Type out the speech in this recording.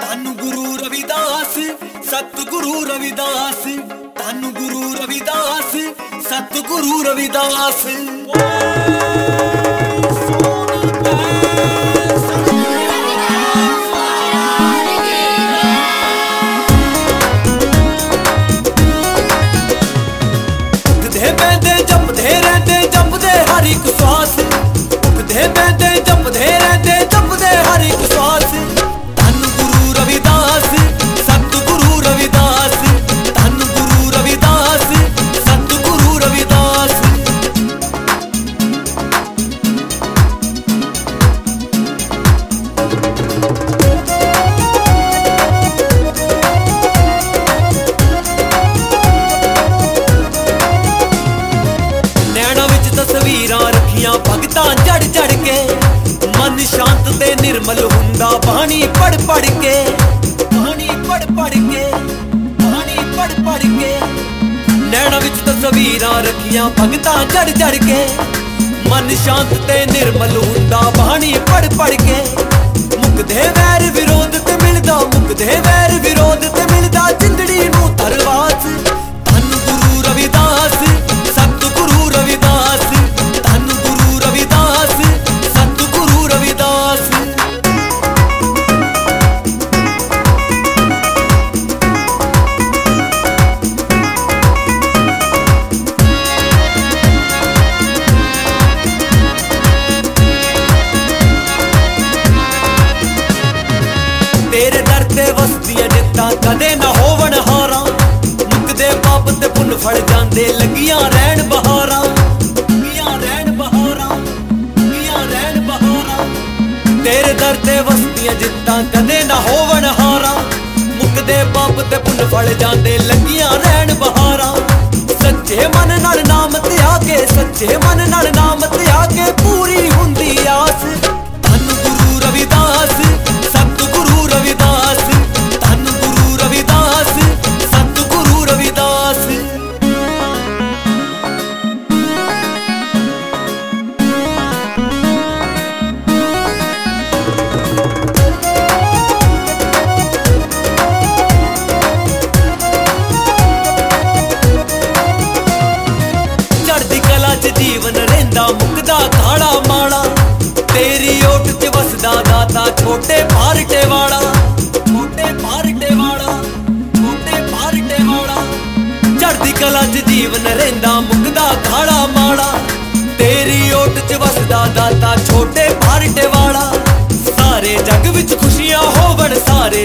धन गुरु रविदास सतगुरु रविदास, धन गुरु रविदास सतगुरु रविदास। उठदे बैठदे जपदे रहंदे जपदे हर एक श्वास, उठदे बैठदे जपदे रहंदे जपदे हर एक श्वास। धन गुरु रविदास सतगुरु रविदास, धन गुरु रविदास सतगुरु रविदास। तस्वीरां रखियां भगतां जड़ जड़ के, मन शांत ते निर्मल हुंदा बाणी पढ़ पढ़ के, बाणी पढ़ पढ़ के, बाणी पढ़ पढ़ के। नैना विच तस्वीरां रखियां भगतां जड़ जड़ के, मन शांत ते निर्मल हुंदा बाणी पढ़ पढ़ के। मुकदे वैर विरोध ते मिलदा, मुकदे वैर विरोध ते मिलदा जिंदड़ी नूं धरवास। धन गुरु रविदास सतगुरु रविदास, धन गुरु रविदास सतगुरु रविदास। तेरे दर ते वसदियां जित्तां कदे ना होवन हारां, मुकदे पाप ते पुन फड़ जांदे लगियां रहन बहारां, लगियां रहन बहारां, लगियां रहन बहारां। तेरे दर ते वसदियां जित्तां कदे ना होवन हारां, मुकदे पाप ते पुन फड़ जांदे लगियां रहन बहारां। सच्चे मन नाल नाम ते आके, सच्चे मन नाल नाम ते आके पूरी हुंदी आस। धन गुरु रविदास सतगुरु रविदास, धन गुरु रविदास सतगुरु रविदास। चढ़दी कला च जीवन रहिंदा मुकदा काला माड़ा, तेरी ओट च वसदा दाता छोटे पारटे वाला, छोटे पारटे वाला, छोटे पारटे वाला। चढ़दी कला च जीवन रहिंदा मुकदा काला माड़ा, तेरी ओट च वसदा दाता छोटे पारटे वाला। सारे जग विच खुशियां होवन, सारे